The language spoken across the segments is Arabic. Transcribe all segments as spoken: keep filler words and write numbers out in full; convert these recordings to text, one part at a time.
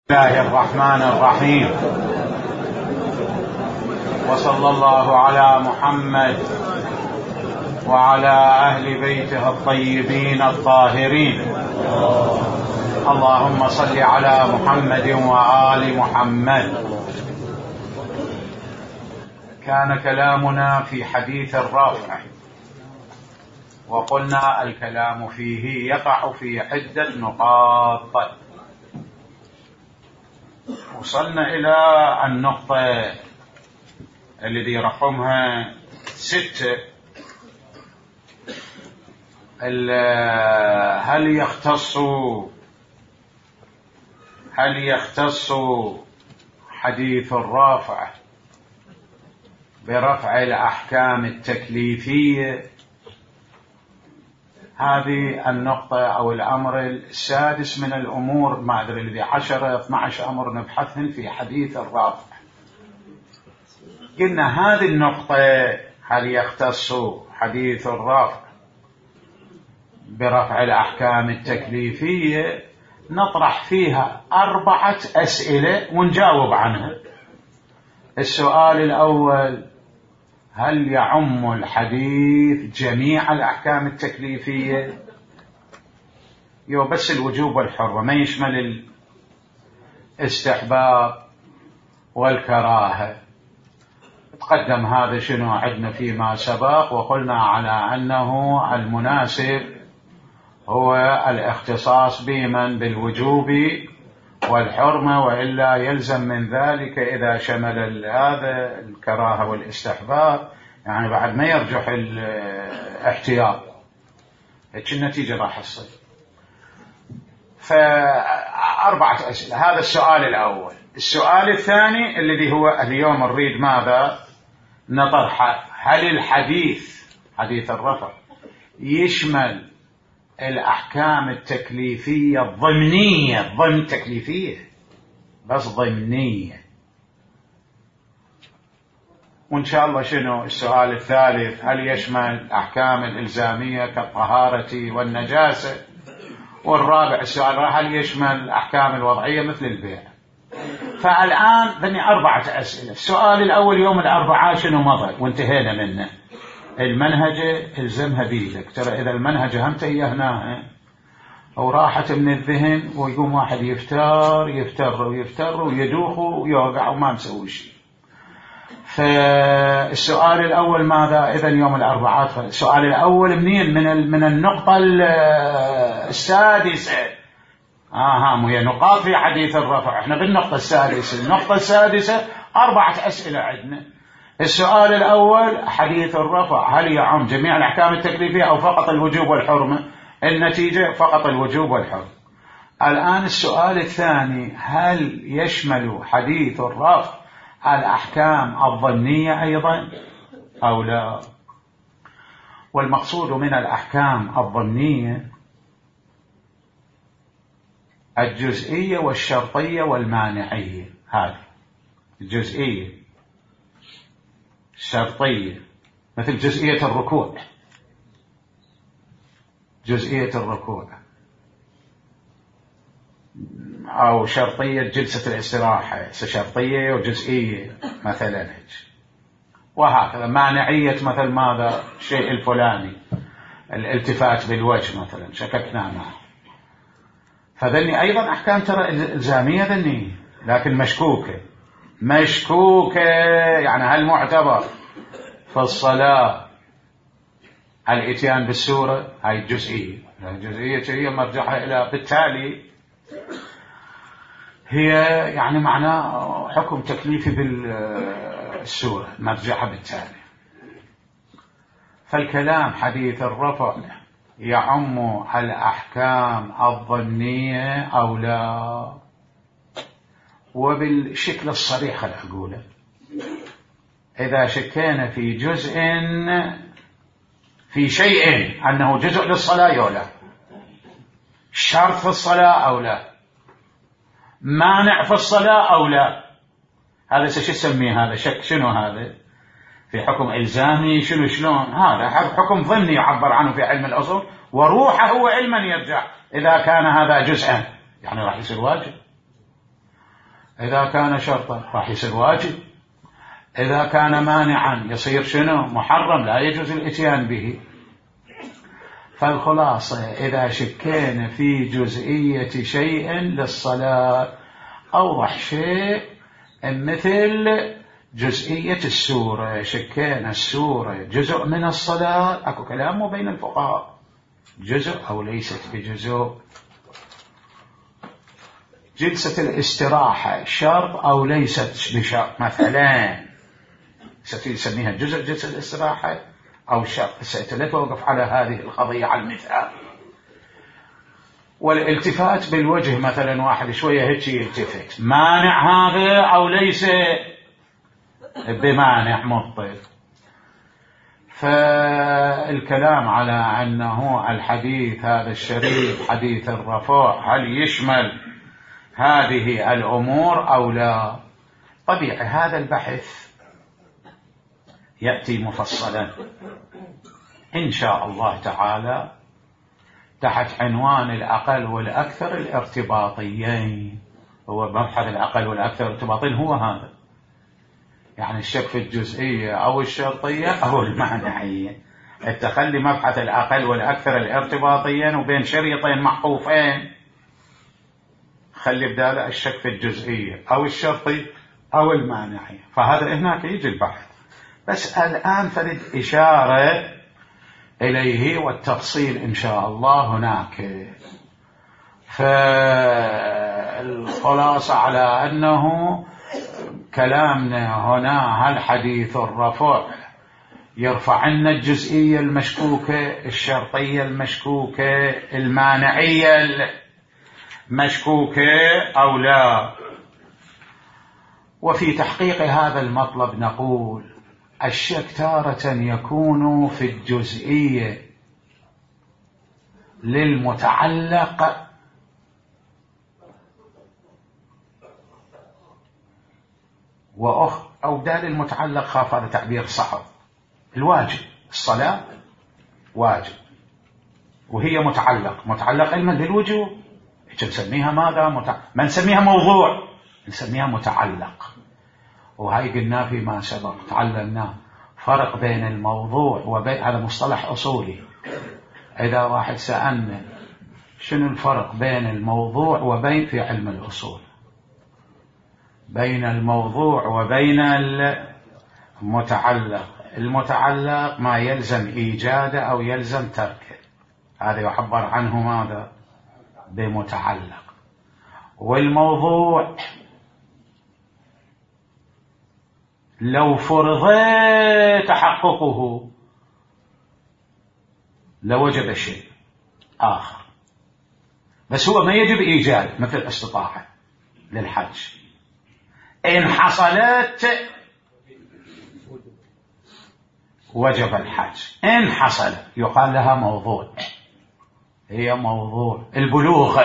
الله الرحمن الرحيم، وصلى الله على محمد وعلى أهل بيته الطيبين الطاهرين. اللهم صل على محمد وآل محمد. كان كلامنا في حديث الرافع، وقلنا الكلام فيه يقع في عدة نقاط. وصلنا إلى النقطة الذي رقمها ستة، هل يختص هل يختص حديث الرافع برفع الأحكام التكليفية؟ هذه النقطة أو الأمر السادس من الأمور، ما أدري الذي عشرة اثنى عشر أمر نبحثهن في حديث الرافع. قلنا هذه النقطة هل يختص حديث الرافع برفع الأحكام التكليفية، نطرح فيها أربعة أسئلة ونجاوب عنها. السؤال الأول: هل يعم الحديث جميع الأحكام التكليفية؟ يو بس الوجوب والحرمة، ما يشمل الاستحباب والكراهة. تقدم هذا شنو عندنا فيما سبق، وقلنا على أنه المناسب هو الاختصاص بمن بالوجوب والحرمة، وإلا يلزم من ذلك إذا شمل هذا الكراهة والاستحباب يعني بعد ما يرجح الاحتياط. هيك النتيجة راح تصير. فأربعة أسئلة، هذا السؤال الأول. السؤال الثاني الذي هو اليوم نريد ماذا نطرحه: هل الحديث حديث الرفع يشمل الأحكام التكليفية الضمنية، ضمن تكليفية بس ضمنية؟ وإن شاء الله شنو السؤال الثالث: هل يشمل الأحكام الإلزامية كالطهارة والنجاسة؟ والرابع السؤال: هل يشمل الأحكام الوضعية مثل البيع؟ فالآن ذني أربعة أسئلة. السؤال الأول يوم الأربعاء شنو مضى وانتهينا منه. المنهجة الزمها بيدك، ترى إذا المنهجة هم تيهناها أو راحت من الذهن ويقوم واحد يفتر يفتر ويفتر ويدوخ ويوقع وما مسوي شيء. فالسؤال الأول ماذا إذا يوم الأربعاء؟ السؤال الأول منين؟ من من النقطة السادسة. آه هي نقاط في حديث الرفع، احنا بالنقطة السادسة. النقطة السادسة أربعة أسئلة عندنا. السؤال الأول: حديث الرفع هل يعم جميع الأحكام التكليفية أو فقط الوجوب والحرمة؟ النتيجة فقط الوجوب والحرمة. الآن السؤال الثاني: هل يشمل حديث الرفع الأحكام الظنية أيضا أو لا؟ والمقصود من الأحكام الظنية الجزئية والشرطية والمانعية. هذه الجزئية الشرطية مثل جزئية الركوع، جزئية الركوع، أو شرطية جلسة الاستراحة، شرطية وجزئية مثلا، وهكذا. مانعية مثل ماذا؟ الشيء الفلاني، الالتفات بالوجه مثلا، شككنا معه. فذني أيضا أحكام ترى إلزامية ذني، لكن مشكوكة مشكوكة يعني هل معتبر في الصلاة الاتيان بالسورة؟ هاي الجزئية، الجزئية هي مرجعها إلى، بالتالي هي يعني معناه حكم تكليفي بالسورة مرجعها بالتالي. فالكلام حديث الرفع يعم الأحكام الظنية أو لا؟ وبالشكل الصريح خل أقوله: إذا شكينا في جزء في شيء أنه جزء للصلاة أو لا، شرط في الصلاة أو لا، مانع في الصلاة أو لا، هذا شو يسميه؟ هذا شك. شنو هذا؟ في حكم إلزامي؟ شنو شلون؟ هذا حكم ظني يعبر عنه في علم الأصول، وروحه هو علما يرجع إذا كان هذا جزءا، يعني راح يصير واجب. إذا كان شرطا راح يصير واجب، إذا كان مانعا يصير شنو؟ محرم، لا يجوز الاتيان به. فالخلاصة إذا شكينا في جزئية شيء للصلاة أوضح شيء مثل جزئية السورة، شكينا السورة جزء من الصلاة، أكو كلام بين الفقهاء جزء أو ليست بجزء. جلسة الاستراحة شرط أو ليست بشرط، مثلا ستسميها جزء جلسة الاستراحة أو شرط، سأتوقف على هذه القضية على المثال. والالتفات بالوجه مثلا واحد شوية هيك يلتفت، مانع هذا أو ليس بمانع مبطل. فالكلام على أنه الحديث هذا الشريف حديث الرفع هل يشمل هذه الأمور أو لا؟ طبيعي هذا البحث يأتي مفصلا إن شاء الله تعالى تحت عنوان الأقل والأكثر الارتباطيين. هو مبحث الأقل والأكثر ارتباطيين هو هذا، يعني الشك في الجزئية أو الشرطية أو المعنعية. التخلي مبحث الأقل والأكثر الارتباطيين وبين شريطين محقوفين، خلي بداله الشك في الجزئية أو الشرطي أو المانعية. فهذا هناك يجي البحث، بس الآن فرد إشارة إليه والتفصيل إن شاء الله هناك. فالخلاصة على أنه كلامنا هنا هل حديث الرفع يرفع عنا الجزئية المشكوكة، الشرطية المشكوكة، المانعية المشكوكة أو لا؟ وفي تحقيق هذا المطلب نقول الشك تارة يكون في الجزئية للمتعلق وأخ أو دال المتعلق، خاف هذا تعبير صعب. الواجب الصلاة واجب وهي متعلق، متعلق علما بالوجوب، نسميها ماذا؟ متع... ما نسميها موضوع، نسميها متعلق. وهاي قلنا فيما سبق تعلمنا فرق بين الموضوع وبين، هذا مصطلح أصولي. إذا واحد سألنا شنو الفرق بين الموضوع وبين في علم الأصول، بين الموضوع وبين المتعلق. المتعلق ما يلزم إيجاده أو يلزم تركه، هذا يعبر عنه ماذا؟ بمتعلق. والموضوع لو فرض تحققه لوجب شيء آخر، بس هو ما يجب إيجاد، مثل الاستطاعة للحج إن حصلت وجب الحج، إن حصل يقال لها موضوع، هي موضوع. البلوغ،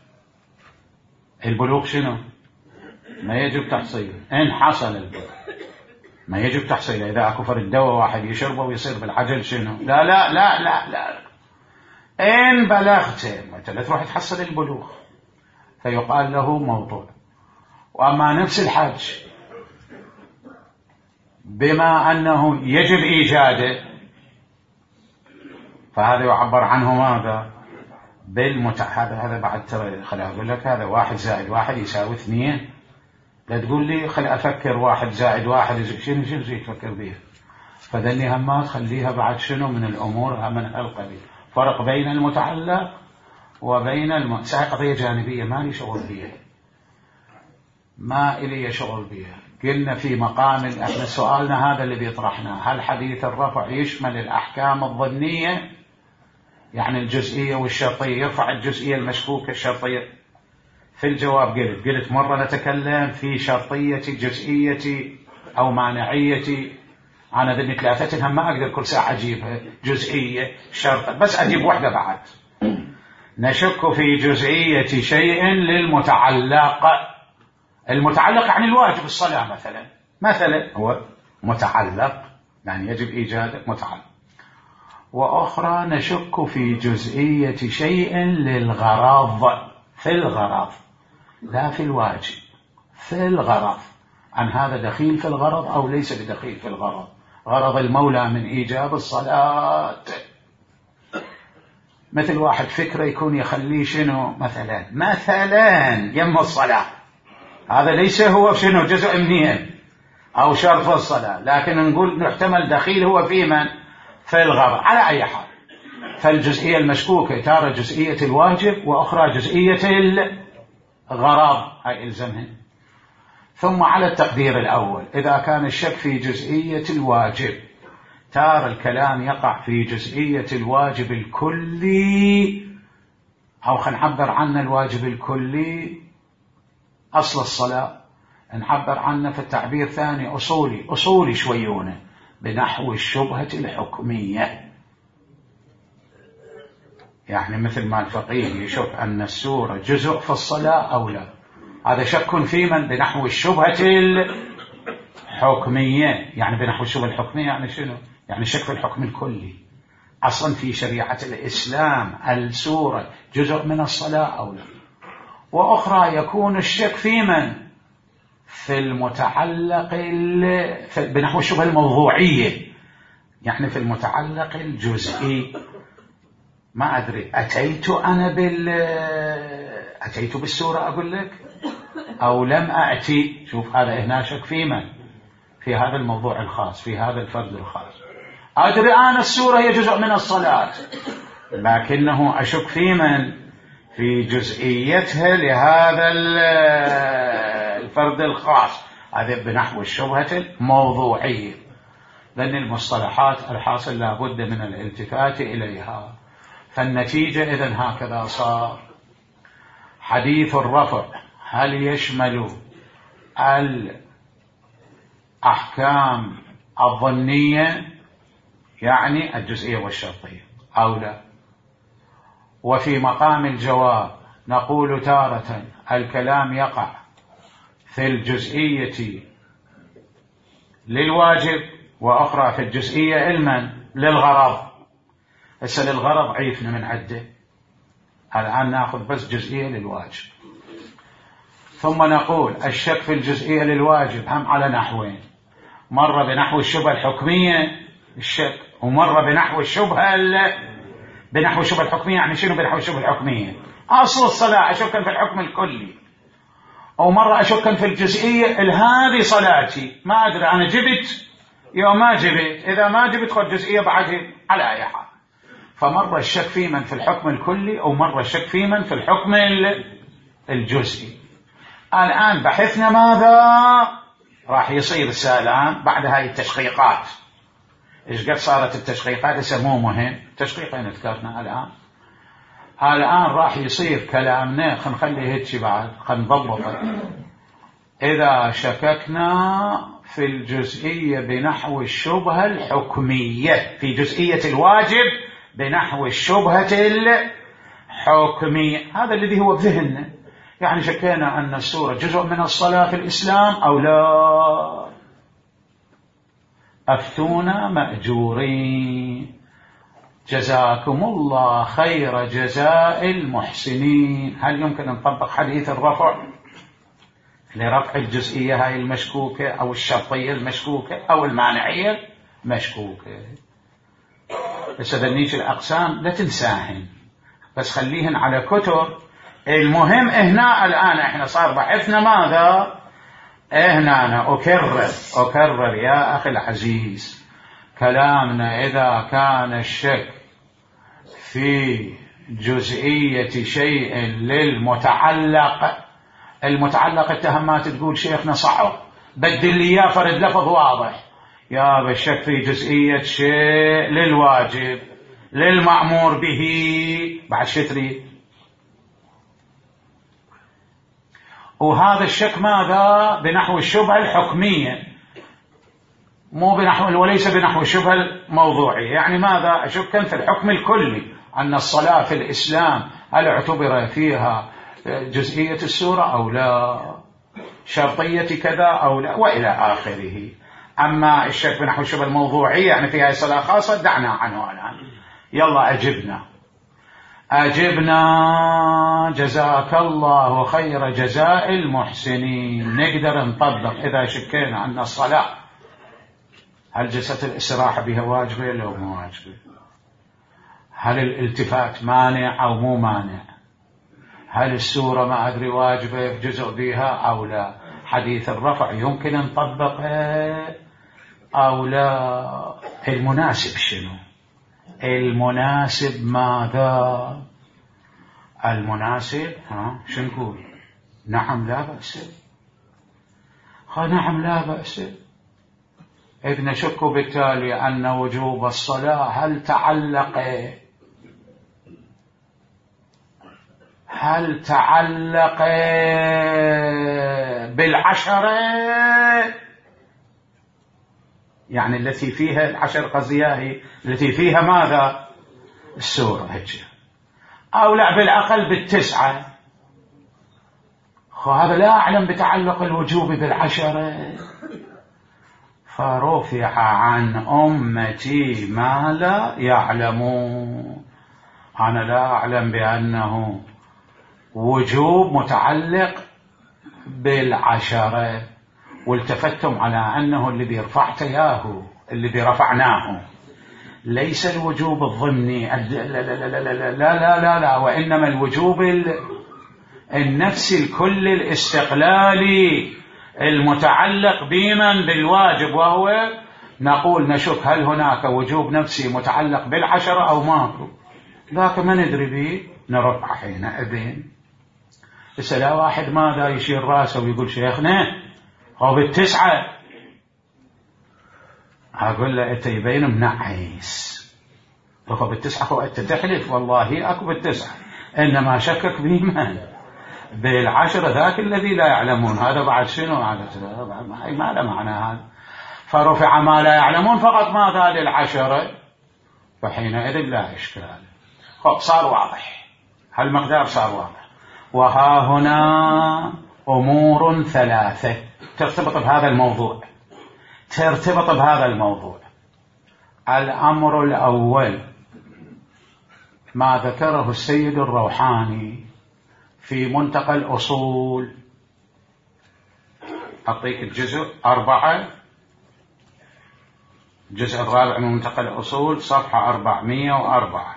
البلوغ شنو؟ ما يجب تحصيله، إن حصل البلوغ ما يجب تحصيله. إذا أكفر الدواء واحد يشربه ويصير بالعجل شنو؟ لا لا لا لا لا، إن بلغت مثلا تروح تحصل البلوغ فيقال له موضوع. وأما نفس الحج بما أنه يجب إيجاده فهذا يعبر عنه ماذا؟ بالمتع. هذا هذا بعد ترى خلي أقول لك هذا واحد زائد واحد يساوي اثنين، لا تقول لي خلي أفكر واحد زائد واحد شنو شنو زي تفكر بيها. فذني همات خليها بعد شنو من الأمور من القبيل. فرق بين المتعلق وبين الم... ساعة قضية جانبية ما لي شغل بيها، ما إلي شغل بيها. قلنا في مقام احنا سؤالنا هذا اللي بيطرحنا، هل حديث الرفع يشمل الأحكام الظنية يعني الجزئية والشرطية، يرفع الجزئية المشكوكة الشرطية؟ في الجواب قلت قلت مرة نتكلم في شرطية جزئية أو مانعية، أنا ذني ثلاثة هم ما أقدر كل ساعة أجيبها جزئية شرط، بس أجيب واحدة بعد. نشك في جزئية شيء للمتعلق، المتعلق يعني الواجب الصلاة مثلا، مثلا هو متعلق يعني يجب إيجاده متعلق. وأخرى نشك في جزئية شيء للغرض، في الغرض لا في الواجب، في في الغرض، عن هذا دخيل في الغرض أو ليس بدخيل في الغرض. غرض المولى من إيجاب الصلاة، مثل واحد فكرة يكون يخليه شنو مثلا مثلا يم الصلاة، هذا ليس هو شنو جزء منين أو شرط الصلاة، لكن نقول نحتمل دخيل هو في من في الغرض. على أي حال، فالجزئية المشكوكة تارة جزئية الواجب وأخرى جزئية الغرض، هاي إلزمها. ثم على التقدير الأول، إذا كان الشك في جزئية الواجب، تارة الكلام يقع في جزئية الواجب الكلي، أو خلينا نعبر عنه الواجب الكلي أصل الصلاة، نعبر عنه في التعبير ثاني أصولي أصولي شويونه، بنحو الشبهة الحكمية. يعني مثل ما الفقيه يشك أن السورة جزء في الصلاة أو لا، هذا شك في من بنحو الشبهة الحكمية. يعني بنحو الشبهة الحكمية يعني شنو؟ يعني شك في الحكم الكلي. أصلا في شريعة الإسلام السورة جزء من الصلاة أو لا. وأخرى يكون الشك في من في المتعلق بنحو الشبهة الموضوعية، يعني في المتعلق الجزئي. ما أدري أتيت أنا بال أتيت بالسورة أقول لك أو لم أأتي. شوف هذا هنا شك في من في هذا الموضوع الخاص، في هذا الفرد الخاص. أدري أنا السورة هي جزء من الصلاة، لكنه أشك في من في جزئيتها لهذا الفرد الخاص، هذا بنحو الشبهة الموضوعية. لأن المصطلحات الحاصل لابد من الالتفات إليها. فالنتيجة إذن هكذا صار. حديث الرفع هل يشمل الأحكام الظنية يعني الجزئية والشرطية أو لا؟ وفي مقام الجواب نقول تارة الكلام يقع في الجزئية للواجب، وأخرى في الجزئية علما للغرض. هسه للغرض عيفنا من عده، الآن نأخذ بس جزئية للواجب. ثم نقول الشك في الجزئية للواجب هم على نحوين، مرة بنحو الشبهة الحكمية الشك، ومرة بنحو الشبهة بنحو الشبهة الحكمية. يعني شنو بنحو الشبهة الحكمية؟ أصل الصلاة أشكا في الحكم الكلي، أو مرة أشكا في الجزئية هذه صلاتي، ما أدري أنا جبت يوم ما جبت، إذا ما جبت خذ جزئية بعدين على أي حال. فمرة الشك في من في الحكم الكلي، أو مرة الشك في من في الحكم الجزئي. الآن بحثنا ماذا راح يصير السالان بعد هاي التشقيقات. إيش قد صارت التشقيقات؟ يسموه مهم تشقيقين ذكرنا. الآن الآن راح يصير كلامنا، خلينا نخليه هيك بعد، خلينا نضبطه. إذا شككنا في الجزئية بنحو الشبهة الحكمية، في جزئية الواجب بنحو الشبهة الحكمية، هذا الذي هو بذهننا. يعني شكينا أن السورة جزء من الصلاة في الإسلام أو لا. أفتونا مأجورين، جزاكم الله خير جزاء المحسنين. هل يمكن أن نطبق حديث الرفع لرفع الجزئية هاي المشكوكة أو الشرطية المشكوكة أو المانعية المشكوكة؟ بس ذنيش الأقسام لا تنساهن، بس خليهن على كتب. المهم هنا الآن احنا صار بحثنا ماذا؟ هنا أنا أكرر أكرر يا أخي العزيز كلامنا، إذا كان الشك في جزئية شيء للمتعلق، المتعلق التهمات تقول شيخنا صعب بدل لي يا فرد لفظ واضح، يا بالشك في جزئية شيء للواجب للمأمور به بعد شتري. وهذا الشك ماذا؟ بنحو الشبهة الحكمية، مو بنحو وليس بنحو الشبهة الموضوعية. يعني ماذا؟ أشك في الحكم الكلي أن الصلاة في الإسلام هل اعتبر فيها جزئية السورة أو لا، شرطية كذا أو لا، وإلى آخره. أما الشك بنحو الشبهة الموضوعية يعني فيها صلاة خاصة دعنا عنه الآن. يلا أجبنا. أجبنا جزاك الله خير جزاء المحسنين. نقدر نطبق إذا شكينا أن الصلاة هل جلسة الاستراحة بها واجبة لو مو واجبة، هل الالتفات مانع أو مو مانع، هل السورة ما أدري واجبة جزء بها أو لا، حديث الرفع يمكن أن نطبقه أو لا، المناسب شنو، المناسب ماذا، المناسب ها شو نقول؟ نعم لا بأس، نعم لا بأس. إذ نشك بالتالي أن وجوب الصلاة هل تعلق هل تعلق بالعشرة، يعني التي فيها العشر قضية التي فيها ماذا السورة هيك، أو لا بالأقل بالتسعة. هذا لا أعلم بتعلق الوجوب بالعشرة. فرفع عن أمتي ما لا يعلمون. أنا لا أعلم بأنه وجوب متعلق بالعشرة، والتفتم على أنه الذي رفعت ياهو الذي رفعناه ليس الوجوب الضمني، لا لا لا لا لا لا, لا, لا, لا وإنما الوجوب النفسي الكل الاستقلالي المتعلق بمن بالواجب، وهو نقول نشك هل هناك وجوب نفسي متعلق بالعشرة أو ماكو، ذاك ما ندري به نرفع حينئذ. بس لا واحد ماذا يشير راسه ويقول شيخنا هو بالتسعة، أقول له أنت يبين منعيس، هو بالتسعة هو أنت تحلف والله أكو بالتسعة، إنما شكك بمن بالعشرة ذاك الذي لا يعلمون. هذا بعد شنو؟ هذا ما له معنى هذا. فرفع ما لا يعلمون فقط ماذا للعشرة، فحينئذ لا إشكال. خب صار واضح، هالمقدار صار واضح. وها هنا أمور ثلاثة ترتبط بهذا الموضوع ترتبط بهذا الموضوع. الأمر الأول ما ذكره السيد الروحاني في منتقى الأصول. أعطيك الجزء أربعة، الجزء الرابع من منتقى الأصول صفحة أربعمائة وأربعة.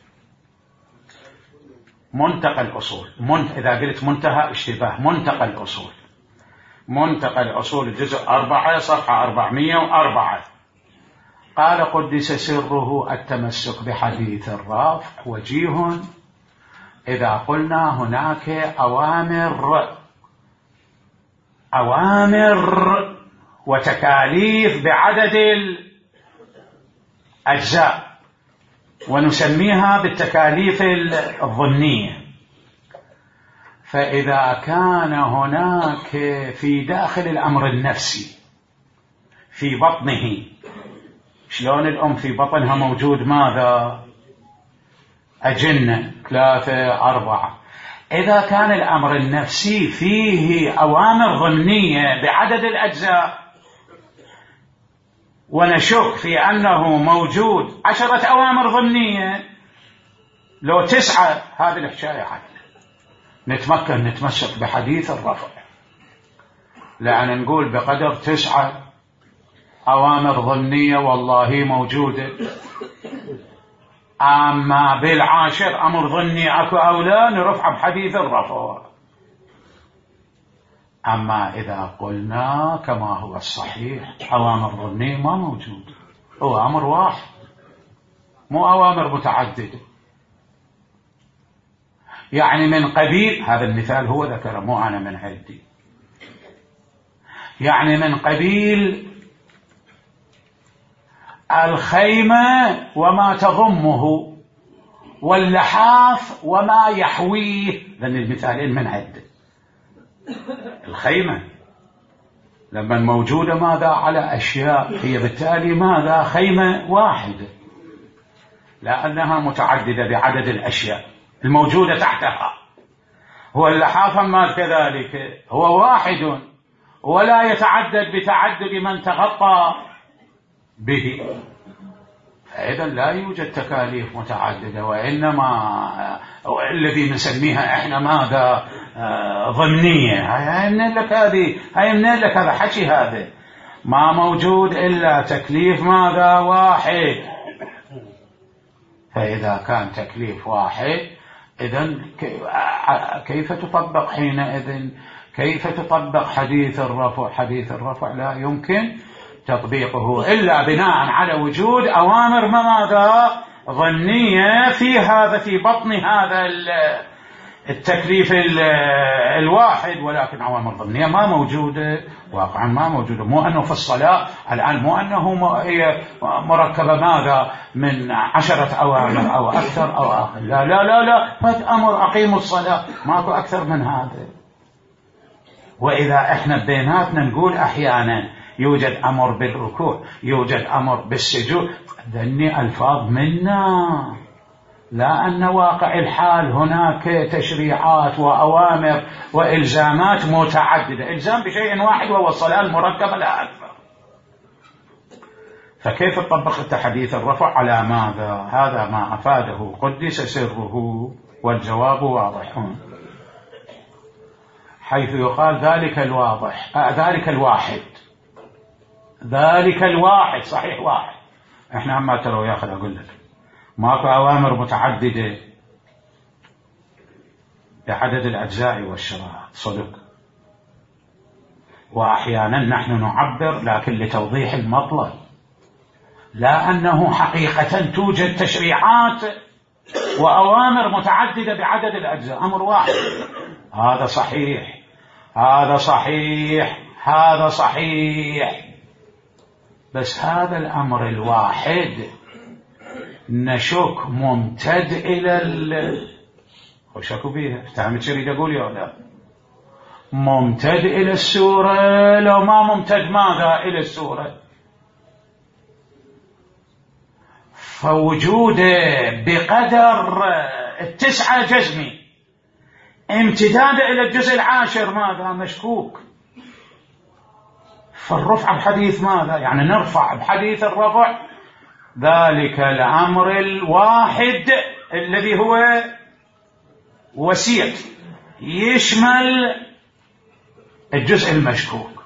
منتقى الأصول، منت... إذا قلت منتهى اشتباه، منتقى الأصول، منتقى الأصول الجزء أربعة صفحة أربعمائة وأربعة. قال قدس سره التمسك بحديث الرافع وجيه إذا قلنا هناك أوامر أوامر وتكاليف بعدد الأجزاء، ونسميها بالتكاليف الظنية. فإذا كان هناك في داخل الأمر النفسي في بطنه، شلون الأم في بطنها موجود ماذا أجنة ثلاثة أربعة، إذا كان الأمر النفسي فيه أوامر ضمنية بعدد الأجزاء ونشك في أنه موجود عشرة أوامر ضمنية لو تسعة، هذه الحكاية عدل نتمكن نتمسك بحديث الرفع، لأن نقول بقدر تسعة أوامر ضمنية والله موجودة، أما بالعاشر أمر ظني أكو أو لا نرفع بحديث الرفع. أما إذا قلنا كما هو الصحيح أوامر ظنية ما موجود، هو أمر واحد مو أوامر متعددة، يعني من قبيل هذا المثال هو ذكره مو أنا من عندي، يعني من قبيل الخيمة وما تضمه واللحاف وما يحويه، لأن المثالين من عدة. الخيمة لما موجودة ماذا على أشياء، هي بالتالي ماذا خيمة واحدة لأنها متعددة بعدد الأشياء الموجودة تحتها. هو اللحاف ما كذلك هو واحد ولا يتعدد بتعدد من تغطى به، فإذا لا يوجد تكاليف متعددة، وإنما الذي نسميها إحنا ماذا ضمنية. هاي منين لك هذه؟ هاي منين لك هذا حكي؟ هذا ما موجود إلا تكليف ماذا؟ واحد. فإذا كان تكليف واحد إذن كيف تطبق حينئذ؟ كيف تطبق حديث الرفع؟ حديث الرفع لا يمكن تطبيقه إلا بناء على وجود أوامر ماذا؟ ظنية في هذا، في بطن هذا التكليف الواحد، ولكن أوامر ظنية ما موجودة واقعا، ما موجودة. مو أنه في الصلاة الآن مو أنه مركبة ماذا من عشرة أوامر أو أكثر أو أقل، لا لا لا لا، فات أمر أقيموا الصلاة، ماكو أكثر من هذا. وإذا إحنا بيناتنا نقول أحيانا يوجد أمر بالركوع، يوجد أمر بالسجود، ذني ألفاظ منا، لا أن واقع الحال هناك تشريعات وأوامر وإلزامات متعددة. إلزام بشيء واحد وهو الصلاة المركبة لا أكثر. فكيف تطبق حديث الرفع على ماذا؟ هذا ما أفاده قدس سره، والجواب واضح، حيث يقال ذلك الواضح آه ذلك الواحد، ذلك الواحد صحيح واحد. احنا عما ترى ياخذ اقول لك ماكو اوامر متعدده بعدد الاجزاء والشرائع صدق، واحيانا نحن نعبر لكن لتوضيح المطلب، لا انه حقيقه توجد تشريعات واوامر متعدده بعدد الاجزاء، امر واحد. هذا صحيح، هذا صحيح، هذا صحيح، بس هذا الأمر الواحد نشك ممتد إلى ال وشكوا بيها تعمل شريد أقول يا لا ممتد إلى السورة، لو ما ممتد ماذا إلى السورة؟ فوجوده بقدر التسعة جزمي، امتداد إلى الجزء العاشر ماذا؟ مشكوك. فالرفع بحديث ماذا؟ يعني نرفع بحديث الرفع ذلك الأمر الواحد الذي هو وسيع يشمل الجزء المشكوك.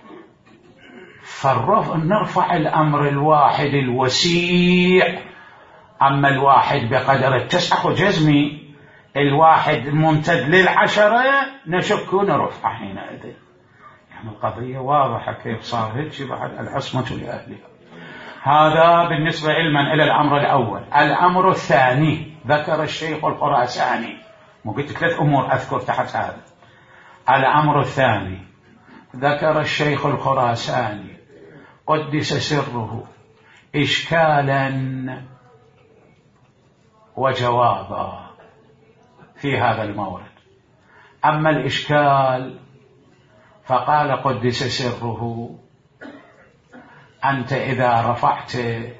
فالرفع نرفع الأمر الواحد الوسيع، أما الواحد بقدر التسعة وجزمي، الواحد الممتد للعشرة نشك نرفع حينئذ. يعني القضية واضحة كيف صار هيك بعد العصمة لأهلها. هذا بالنسبة علما إلى الأمر الأول. الأمر الثاني ذكر الشيخ الخراساني، مو قلت ثلاث أمور أذكر تحت هذا. الأمر الثاني ذكر الشيخ الخراساني قدس سره إشكالا وجوابا في هذا المورد. أما الإشكال فقال قدس سره أنت إذا رفعت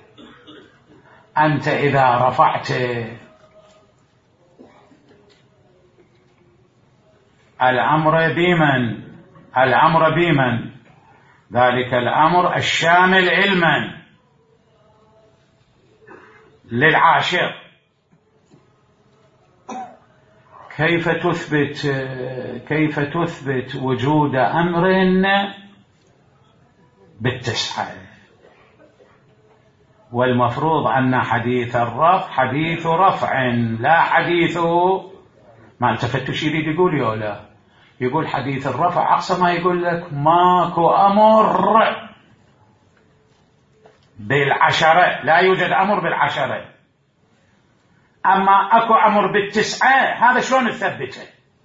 أنت إذا رفعت الأمر بمن الأمر بمن ذلك الأمر الشامل علما للعاشر، كيف تثبت كيف تثبت وجود أمر بالتسعة؟ والمفروض أن حديث الرفع حديث رفع لا حديث ما التفتش يريد يقول يا لا، يقول حديث الرفع أقصى ما يقول لك ماكو أمر بالعشرة، لا يوجد أمر بالعشرة، أما أكو أمر بالتسعة هذا شلون تثبته؟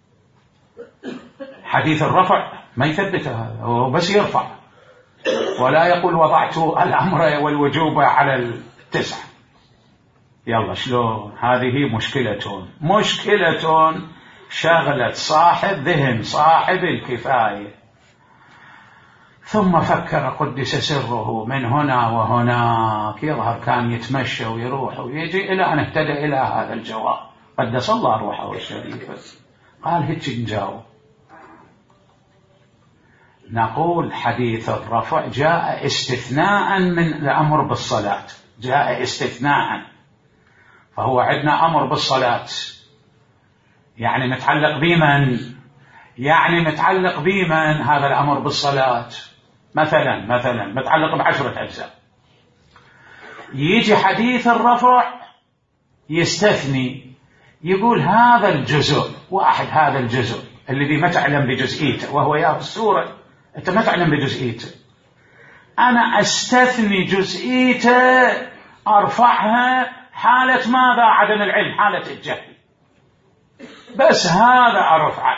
حديث الرفع ما يثبته، هذا هو بس يرفع ولا يقول وضعت الأمر والوجوب على التسعة. يلا شلون؟ هذه مشكلة مشكلة شغلت صاحب ذهن صاحب الكفاية. ثم فكر قدس سره من هنا وهناك، يظهر كان يتمشى ويروح ويجي إلى أن اهتدى إلى هذا الجواب قدس الله روحه الشريفة. قال هيك نجاوب، نقول حديث الرفع جاء استثناء من الأمر بالصلاة، جاء استثناء. فهو عندنا أمر بالصلاة، يعني متعلق بمن؟ يعني متعلق بمن هذا الأمر بالصلاة؟ مثلا مثلا متعلق بعشرة أجزاء. يجي حديث الرفع يستثني، يقول هذا الجزء واحد، هذا الجزء الذي ما تعلم بجزئيته وهو يا في السورة، أنت ما تعلم بجزئيته، أنا أستثني جزئيته أرفعها حالة ماذا؟ عدم العلم، حالة الجهل، بس هذا أرفعه.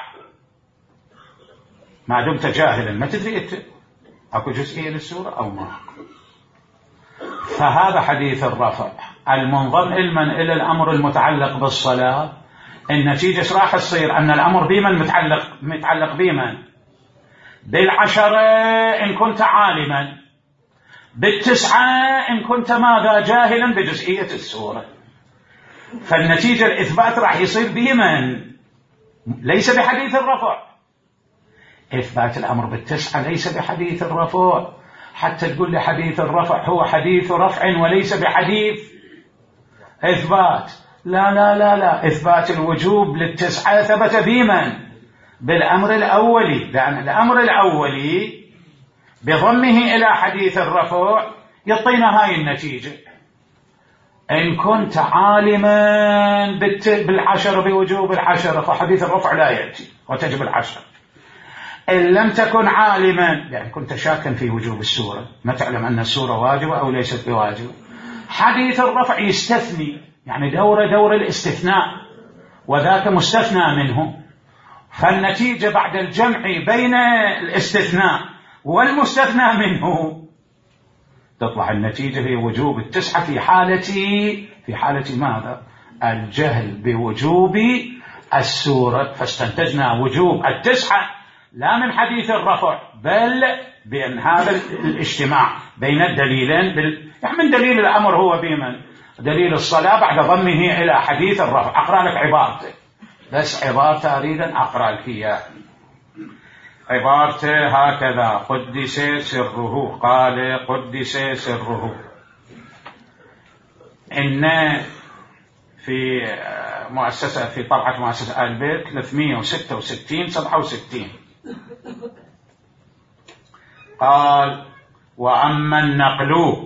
ما دمت جاهلا ما تدري أنت أكو جزئية للسورة أو ما أكو. فهذا حديث الرفع المنضم علما إلى الأمر المتعلق بالصلاة. النتيجة ايش راح تصير؟ أن الأمر بمن متعلق؟ متعلق بمن؟ بالعشرة إن كنت عالما، بالتسعة إن كنت ماذا؟ جاهلا بجزئية السورة. فالنتيجة الإثبات راح يصير بمن؟ ليس بحديث الرفع. إثبات الأمر بالتسعة ليس بحديث الرفع. حتى تقول لي حديث الرفع هو حديث رفع وليس بحديث إثبات، لا لا لا لا، إثبات الوجوب للتسعة ثبت بمن؟ بالأمر الأولي، لأن الأمر الأولي بضمه إلى حديث الرفع يعطينا هاي النتيجة. إن كنت عالما بالعشر بوجوب العشرة فحديث الرفع لا يأتي وتجب العشرة. إن لم تكن عالما، يعني كنت شاكا في وجوب السورة، ما تعلم أن السورة واجبة أو ليست بواجبة، حديث الرفع يستثني، يعني دور دور الاستثناء، وذاك مستثنى منه. فالنتيجة بعد الجمع بين الاستثناء والمستثنى منه تطلع النتيجة هي وجوب التسعة في حالة في حالة ماذا؟ الجهل بوجوب السورة. فاستنتجنا وجوب التسعة لا من حديث الرفع، بل بأن هذا الاجتماع بين الدليلين بال... يعني من دليل الأمر هو بمن؟ دليل الصلاة بعد ضمه إلى حديث الرفع. أقرأ لك عبارته، بس عبارته أريد أقرأ لك إياه. عبارته هكذا: قدس سره، قال قدس سره إن في مؤسسة في طبعة مؤسسة آل بيت ثلاثمئة وستة وستين سبعة وستين قال: وأما النقل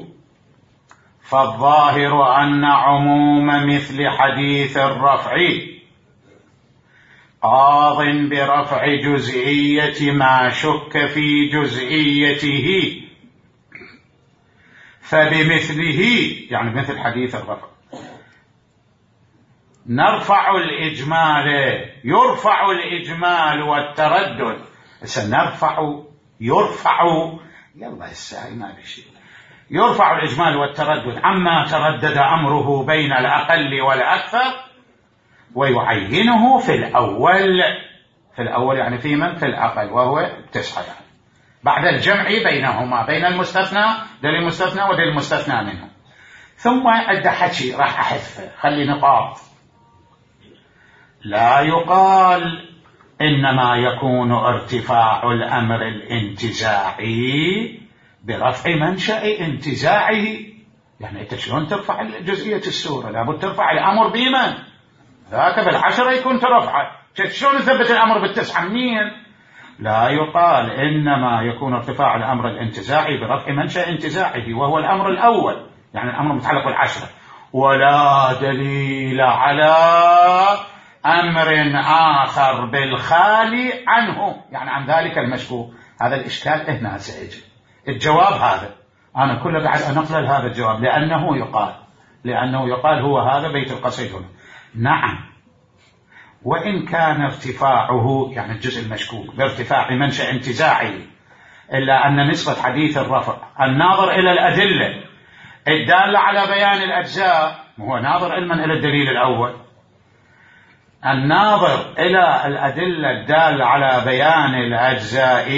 فالظاهر أن عموم مثل حديث الرفع قاض برفع جزئية ما شك في جزئيته، فبمثله يعني مثل حديث الرفع نرفع الإجمال، يرفع الإجمال والتردد. نرفع يرفع يلا الساعي ما بشيء يرفع الإجمال والتردد عما تردد أمره بين الأقل والأكثر، ويعينه في الأول. في الأول يعني في من؟ في الأقل، وهو تسعة، يعني بعد الجمع بينهما، بين المستثنى دليل المستثنى ودليل المستثنى منه. ثم عند حكي راح أحذفه، خلي نقاط. لا يقال إنما يكون ارتفاع الأمر الانتزاعي برفع منشأ انتزاعه. يعني أنت شلون ترفع جزئية السورة؟ لابد ترفع الأمر بمن؟ ذاك بالعشرة يكون ترفع، شلون تثبت الأمر بالتسعة منين؟ لا يقال إنما يكون ارتفاع الأمر الانتزاعي برفع منشأ انتزاعه وهو الأمر الأول، يعني الأمر متعلق بالعشرة، ولا دليل على أمر آخر بالخالي عنه، يعني عن ذلك المشكوك. هذا الإشكال هنا سيجي الجواب هذا. أنا كل قاعد أنقل هذا الجواب لأنه يقال لأنه يقال هو هذا بيت القصيد هنا. نعم، وإن كان ارتفاعه يعني الجزء المشكوك بارتفاع منشأ انتزاعه، إلا أن نسبة حديث الرفع الناظر إلى الأدلة الدالة على بيان الأجزاء، هو ناظر علما إلى الدليل الأول، الناظر إلى الأدلة الدالة على بيان الأجزاء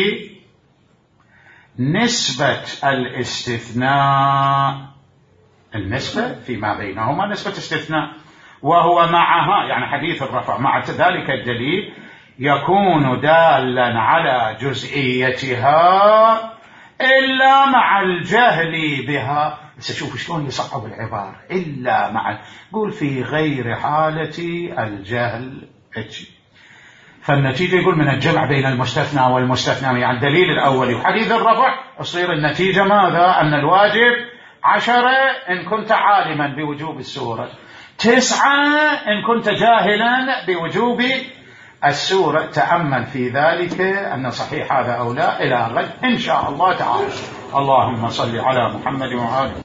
نسبة الاستثناء، النسبة فيما بينهما نسبة استثناء، وهو معها يعني حديث الرفع مع ذلك الدليل يكون دالا على جزئيتها إلا مع الجهل بها. بس شوف شلون يصعب العبارة، إلا مع، قول في غير حالة الجهل. فالنتيجة يقول من الجمع بين المستثنى والمستثنى، يعني الدليل الأول وحديث الرفع، تصير النتيجة ماذا؟ أن الواجب عشرة إن كنت عالما بوجوب السورة، تسعة إن كنت جاهلا بوجوب السورة. تأمل في ذلك أن صحيح هذا أو لا. إلى غد إن شاء الله تعالى. اللهم صل على محمد وعلى